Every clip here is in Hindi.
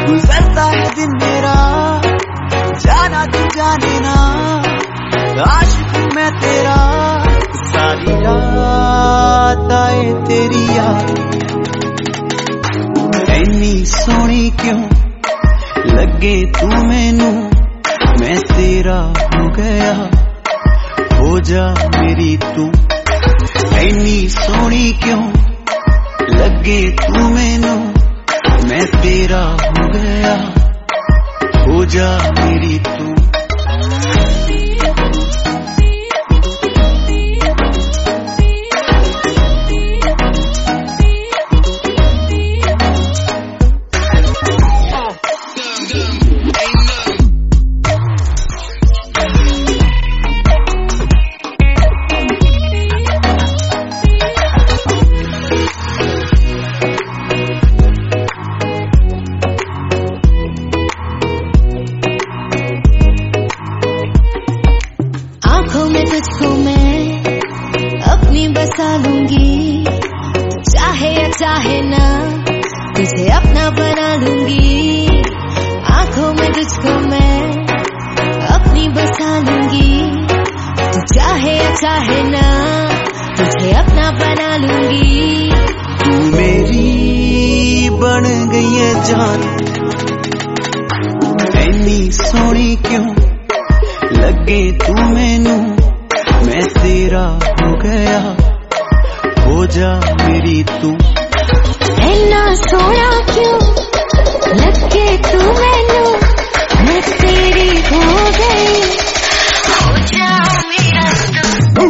गुजरता है दिन मेरा, जाना तू जाने ना, आशिक हूँ मैं तेरा, सारी रात आए तेरी याद। इन्नी सोहनी क्यों लगे तू मैनू, मैं तेरा हो गया, हो जा मेरी तू। इन्नी सोहनी क्यों लगे तू मैनू, मैं तेरा हो गया, हो जा मेरी तू। तुझको मैं अपनी बसा लूंगी, चाहे या चाहे ना तुझे अपना बना लूंगी। आंखों में तुझको मैं अपनी बसा लूंगी, तू चाहे या चाहे ना तुझे अपना बना लूंगी। तू मेरी बन गई है जान, इतनी सोहनी क्यों लगे तू मैनू, मैं तेरा हो गया, हो जा मेरी तू। इतना सोहना क्यों लगे तू मैनू, मैं तेरी हो गई, हो जा मेरा तू।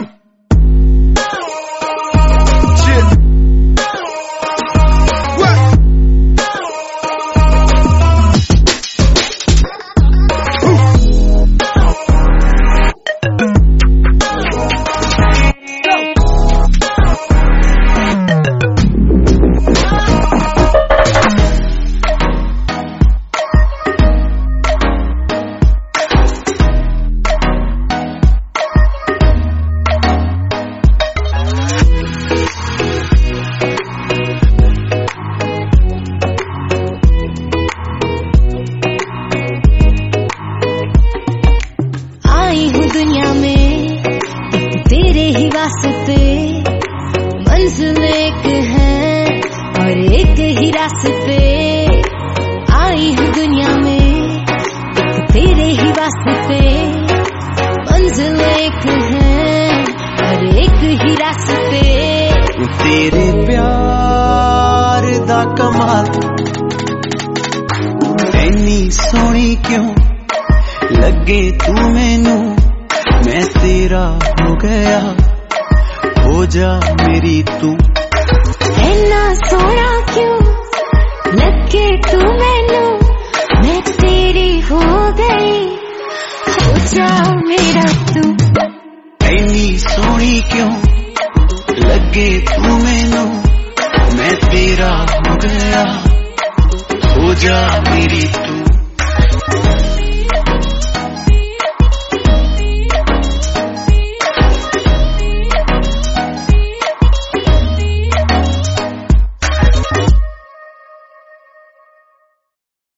दुनिया में तेरे ही वास्ते, मंजिल एक है और एक ही रास्ते। आई हूँ दुनिया में तेरे ही वास्ते, मंजिल एक है और एक ही रास्ते। तेरे प्यार दा कमाल, इन्नी सोहनी क्यों लगे तू मैनू, मैं तेरा हो गया, हो जा मेरी तू। इतना सोहना क्यों लगे तू मैनू, मैं तेरी हो गई, हो जा मेरा तू। इतनी सोहनी क्यों लगे तू मैनू, मैं तेरा हो गया, हो जा मेरी तू।